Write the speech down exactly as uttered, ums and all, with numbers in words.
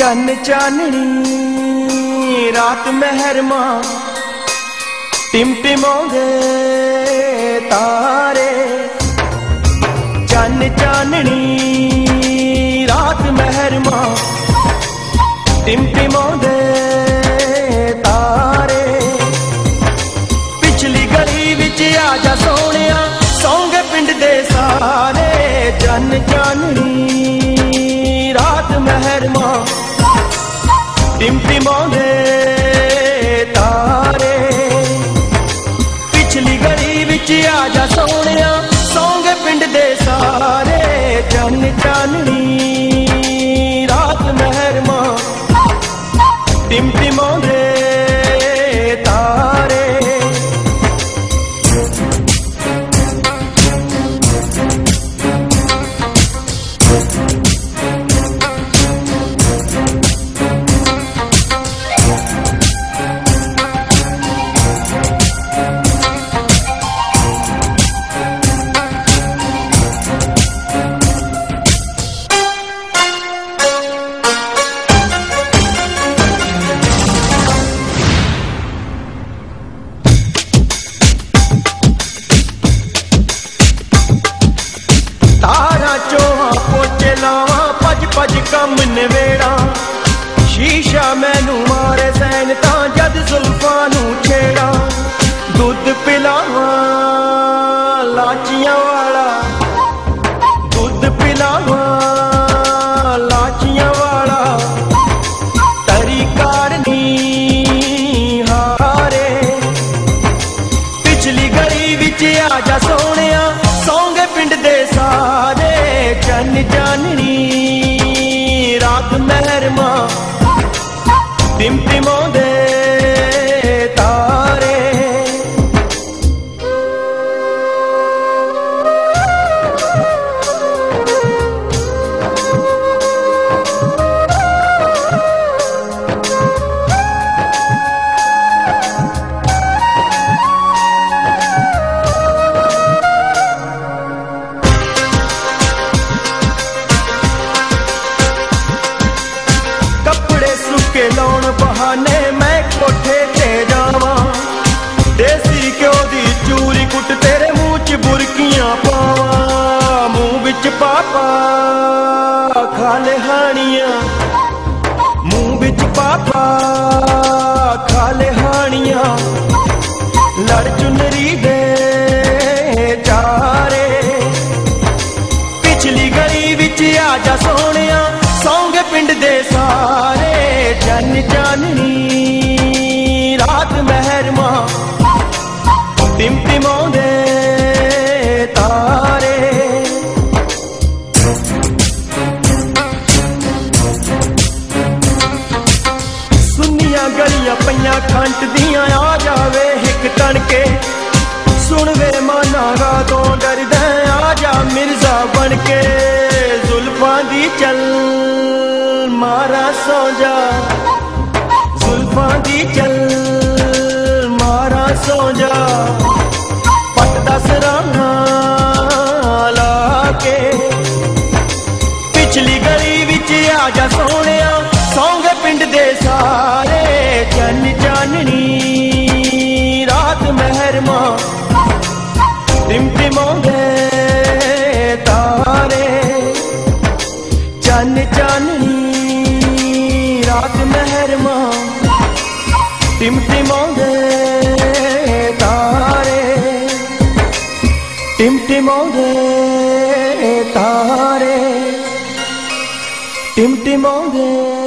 चन्न चाननी रात महरमा टिमटिमाउंदे तारे। चन्न चाननी रात महरमा टिमटिमाउंदे तारे। पिछली गली विच आजा सोहणिया सौंगे पिंड दे सारे। चन्न चाननी रात महरमा टिमटिमाउंदे तारे। पिछली गली विच आजा सोहणिया सौंगे पिंड दे सारे। चन्न चाननी रात महरमा टिमटिमाउंदे तारे। भज भज कम नवेड़ा शीशा मैनू मारे सैन तां जद जुल्फां नू छेड़ा। दुध पिलावा लाचियां वाला दुध पिलावा लाचियां वाला। तरी कारनी हारे पिछली गली विच आजा सोहणिया सौंगे पिंड दे सारे। चन्न चाननी रात महरमा टिमटिमाउंदे तारे। लाउण बहाने मैं कोठे ते जावा। देसी घ्यो दी चूरी कुट तेरे मुंह च बुरकियां पावा। मुंह विच पापा खाले हानियां मुंह विच पापा खाले हानियां। लड़ चुनरी दे चारे पिछली गली विच आजा सोहणिया सौंगे पिंड दे सारे। चन्न चाननी रात महरमा टिमटिमाउंदे तारे। सुनिया गलियां पईयां खंट दियां आ जावे हिक तणके। सुन वे माना रातों डरदा आजा मिर्जा बनके। जुल्फां दी चल मारा सौ जा जुल्फां दी चल मारा सौ जा। पट दा सराहना लाके पिछली गली विच आजा सोहणिया सौंगे पिंड दे सारे। चन्न चाननी रात महरमा टिमटिमाउंदे तारे। चन्न चाननी रात महरमा टिमटिमाउंदे तारे। टिमटिमाउंदे तारे टिमटिमाउंदे